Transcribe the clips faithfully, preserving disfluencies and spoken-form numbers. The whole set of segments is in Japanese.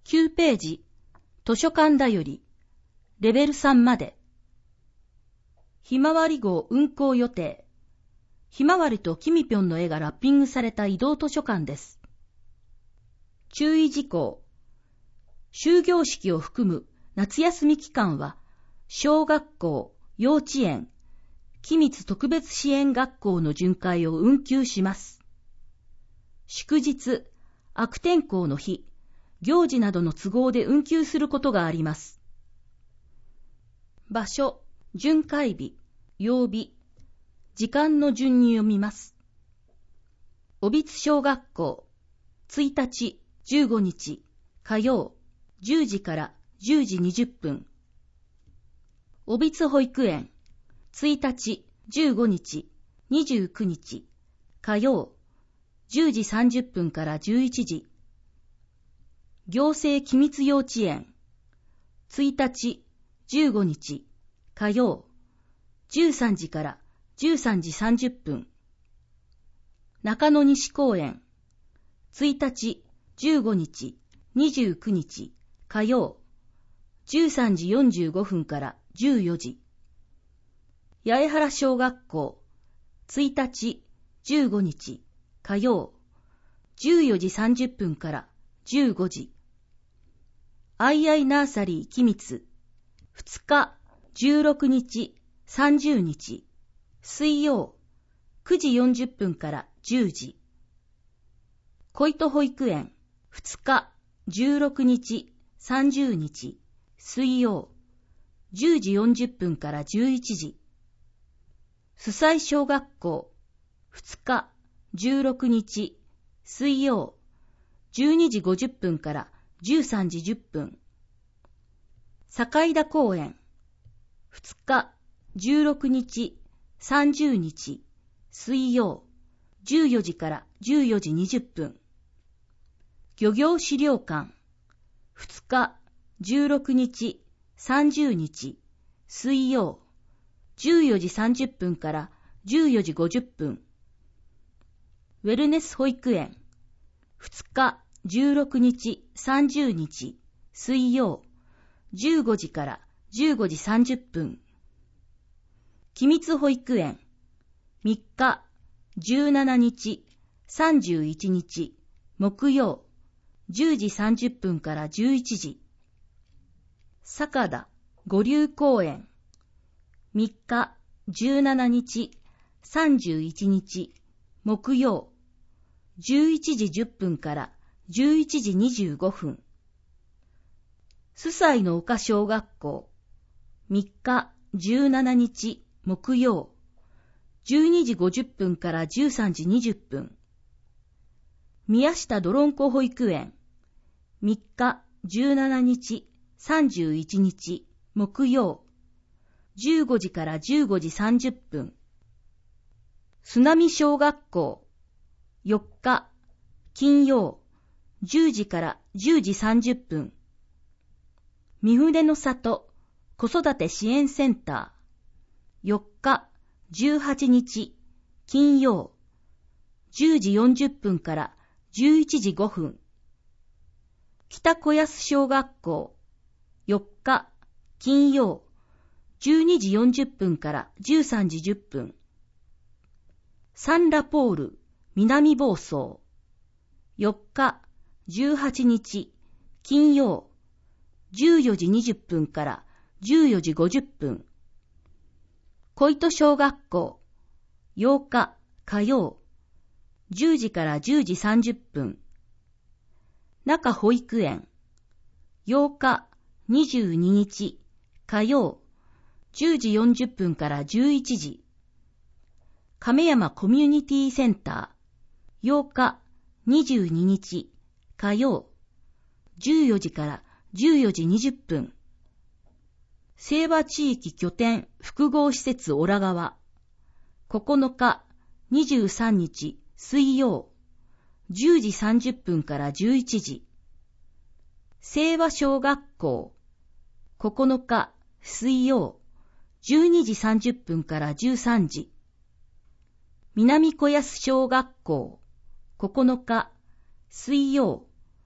きゅうページ、図書館だより、レベルさんまで。ひまわり号運行予定。ひまわりときみぴょんの絵がラッピングされた移動図書館です。注意事項。終業式を含む夏休み期間は、小学校、幼稚園、君津特別支援学校の巡回を運休します。祝日、悪天候の日、行事などの都合で運休することがあります。場所、巡回日、曜日、時間の順に読みます。小櫃小学校、いちにち、じゅうごにち、火曜、じゅうじからじゅうじにじゅっぷん。小櫃保育園、いちにち、じゅうごにち、にじゅうくにち、火曜、じゅうじさんじゅっぷんからじゅういちじ。行政機密幼稚園、いちにち、じゅうごにち、火曜、じゅうさんじからじゅうさんじさんじゅっぷん。中野西公園、いちにち、じゅうごにち、にじゅうくにち、火曜、じゅうさんじよんじゅうごふんからじゅうよじ。八重原小学校、いちにち、じゅうごにち、火曜、じゅうよじさんじゅっぷんからじゅうごじ。アイアイナーサリー君津、ふつか、じゅうろくにち、さんじゅうにち、水曜、くじよんじゅっぷんからじゅうじ。小糸保育園、ふつか、じゅうろくにち、さんじゅうにち、水曜、じゅうじよんじゅっぷんからじゅういちじ。須西小学校、ふつか、じゅうろくにち、水曜、じゅうにじごじゅっぷんからじゅうさんじじゅっぷん。坂井田公園、ふつか、じゅうろくにち、さんじゅうにち、水曜、じゅうよじからじゅうよじにじゅっぷん。漁業資料館、ふつか、じゅうろくにち、さんじゅうにち、水曜、じゅうよじさんじゅっぷんからじゅうよじごじゅっぷん。ウェルネス保育園、ふつか、じゅうろくにち、さんじゅうにち、水曜、じゅうごじからじゅうごじさんじゅっぷん。機密保育園、みっか、じゅうしちにち、さんじゅういちにち、木曜、じゅうじさんじゅっぷんからじゅういちじ。坂田、五竜公園、みっか、じゅうしちにち、さんじゅういちにち、木曜、じゅういちじじゅっぷんからじゅういちじにじゅうごふん。須西の丘小学校、みっか、じゅうしちにち、木曜、じゅうにじごじゅっぷんからじゅうさんじにじゅっぷん。宮下どろんこ保育園、みっか、じゅうしちにち、さんじゅういちにち、木曜、じゅうごじからじゅうごじさんじゅっぷん。須波小学校、よっか、金曜、じゅうじからじゅうじさんじゅっぷん。三船の里、子育て支援センター、よっか、じゅうはちにち、金曜、じゅうじよんじゅっぷんからじゅういちじごふん。北小安小学校、よっか、金曜、じゅうにじよんじゅっぷんからじゅうさんじじゅっぷん。サンラポール、南房総、よっか、じゅうはちにち、金曜、じゅうよじにじゅっぷんからじゅうよじごじゅっぷん。小糸小学校、ようか、火曜、じゅうじからじゅうじさんじゅっぷん。中保育園、ようか、にじゅうににち、火曜、じゅうじよんじゅっぷんからじゅういちじ。亀山コミュニティセンター、ようか、にじゅうににち、火曜、じゅうよじからじゅうよじにじゅっぷん。清和地域拠点複合施設オラ川、ここのか、にじゅうさんにち、水曜、じゅうじさんじゅっぷんからじゅういちじ。清和小学校、ここのか、水曜、じゅうにじさんじゅっぷんからじゅうさんじ。南小安小学校、ここのか、水曜、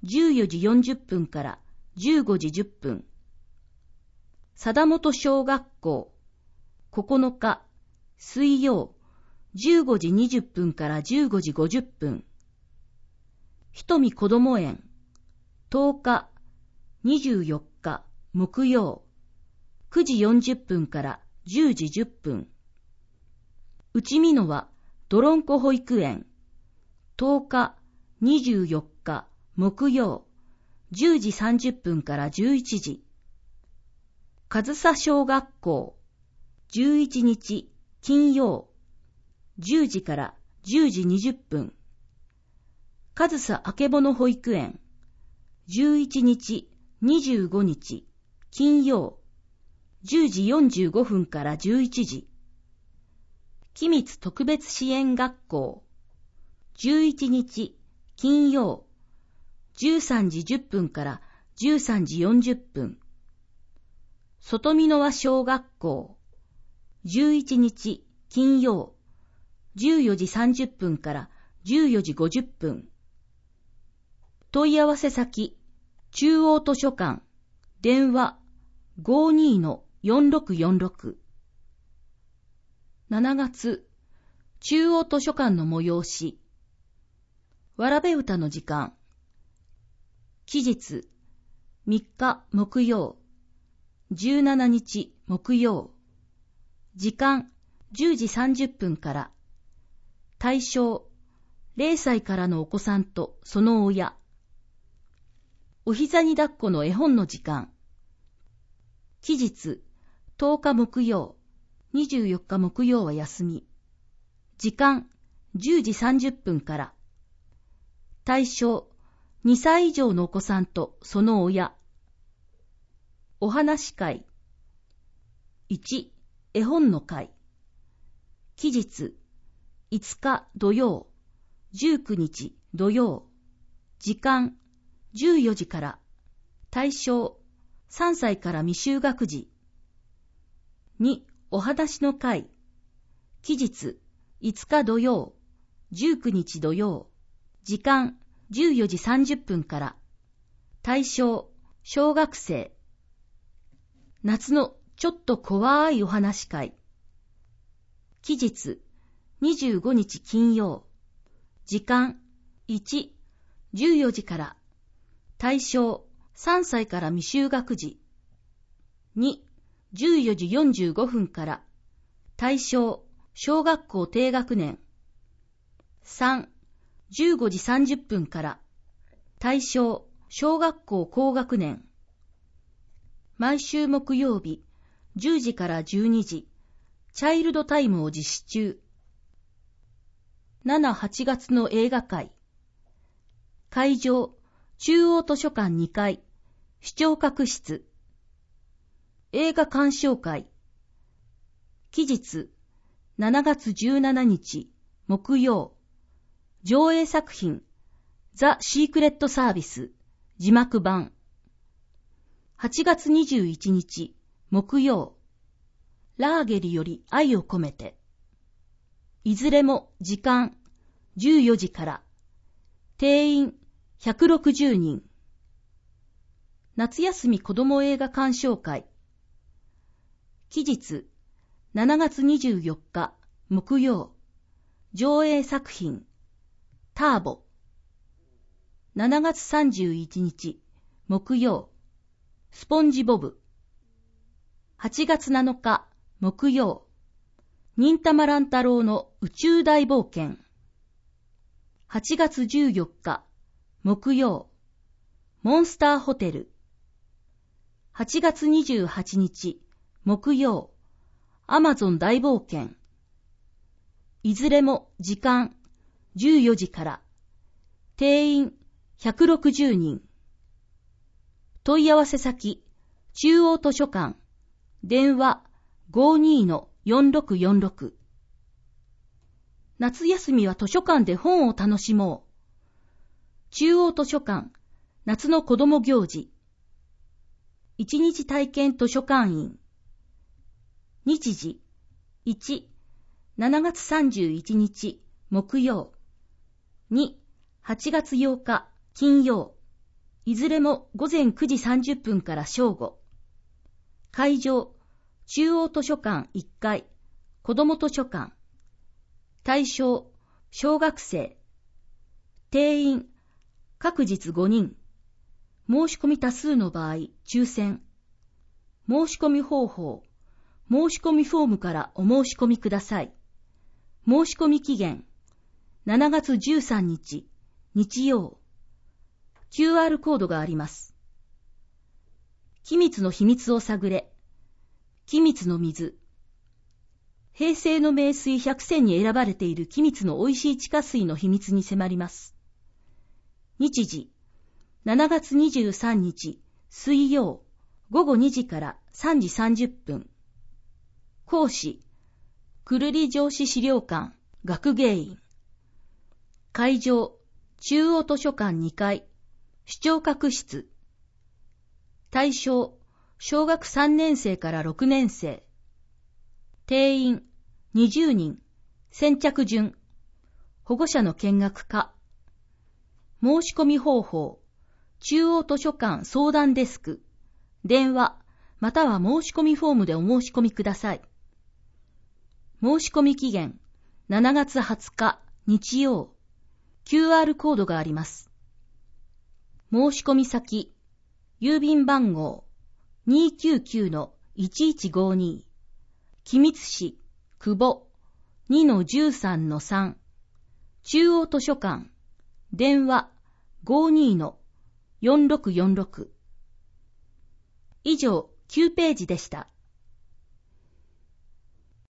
じゅうよじよんじゅっぷんからじゅうごじじゅっぷん。貞本小学校、ここのか、水曜、じゅうごじにじゅっぷんからじゅうごじごじゅっぷん。ひとみこども園、とおか、にじゅうよっか、木曜、くじよんじゅっぷんからじゅうじじゅっぷん。内見のは、どろんこ保育園、とおか、にじゅうよっか、木曜、じゅうじさんじゅっぷんからじゅういちじ。上総小学校、じゅういちにち、金曜、じゅうじからじゅうじにじゅっぷん。上総あけぼの保育園、じゅういちにち、にじゅうごにち、金曜、じゅうじよんじゅうごふんからじゅういちじ。君津特別支援学校、じゅういちにち、金曜、じゅうさんじじゅっぷんからじゅうさんじよんじゅっぷん。外見の輪小学校、じゅういちにち、金曜、じゅうよじさんじゅっぷんからじゅうよじごじゅっぷん。問い合わせ先、中央図書館、電話 ごーにーのよんろくよんろく。しちがつ、中央図書館の催し。わらべ歌の時間。期日、みっか木曜、じゅうしちにち木曜。時間、じゅうじさんじゅっぷんから。対象、れいさいからのお子さんとその親。お膝に抱っこの絵本の時間。期日、とおか木曜、にじゅうよっか木曜は休み。時間、じゅうじさんじゅっぷんから。対象、にさい以上のお子さんとその親。お話会。いち、絵本の会。期日、いつか土曜、じゅうくにち土曜。時間、じゅうよじから。対象、さんさいから未就学児。に、お話の会。期日、いつか土曜、じゅうくにち土曜。時間、じゅうよじさんじゅっぷんから。対象、小学生。夏のちょっと怖いお話会。期日、にじゅうごにち金曜。時間、いち、じゅうよじから。対象、さんさいから未就学児。に、じゅうよじよんじゅうごふんから。対象、小学校低学年。さん、じゅうごじさんじゅっぷんから。対象、小学校高学年。毎週木曜日、じゅうじからじゅうにじ、チャイルドタイムを実施中。しち、はちがつの映画会。会場、中央図書館にかい、視聴覚室。映画鑑賞会。期日、しちがつじゅうしちにち、木曜。上映作品、ザ・シークレット・サービス、字幕版。はちがつにじゅういちにち、木曜。ラーゲリより愛を込めて。いずれも時間、じゅうよじから。定員、ひゃくろくじゅうにん。夏休み子ども映画鑑賞会。期日、しちがつにじゅうよっか、木曜。上映作品、ターボ。しちがつさんじゅういちにち、木曜。スポンジボブ。はちがつなのか、木曜。忍たま乱太郎の宇宙大冒険。はちがつじゅうよっか、木曜。モンスターホテル。はちがつにじゅうはちにち、木曜。アマゾン大冒険。いずれも時間、じゅうよじから。定員、ひゃくろくじゅうにん。問い合わせ先、中央図書館。電話 ごーにーのよんろくよんろく。夏休みは図書館で本を楽しもう。中央図書館、夏の子ども行事。一日体験図書館員。日時、いち、しちがつさんじゅういちにち、木曜。に、はちがつようか、金曜。 いずれもごぜんくじさんじゅっぷんから正午。会場、中央図書館いっかい、子ども図書館。対象、小学生。定員、各日ごにん。申し込み多数の場合、抽選。申し込み方法、申し込みフォームからお申し込みください。申し込み期限、しちがつじゅうさんにち、日曜。キューアール コードがあります。君津の秘密を探れ。君津の水。平成の名水ひゃくせんに選ばれている君津の美味しい地下水の秘密に迫ります。日時、しちがつにじゅうさんにち、水曜、ごごにじからさんじさんじゅっぷん。講師、久留里城址資料館、学芸員。会場、中央図書館にかい、視聴覚室。対象、小学さんねんせいからろくねんせい。定員、にじゅうにん。先着順。保護者の見学可。申し込み方法、中央図書館相談デスク。電話、または申し込みフォームでお申し込みください。申し込み期限、しちがつはつか、日曜。キューアール コードがあります。申し込み先、郵便番号 にーきゅうきゅうのいちいちごに、君津市、久保 にのじゅうさんのさん、中央図書館、電話 ごじゅうにのよんろくよんろく。以上、きゅうページでした。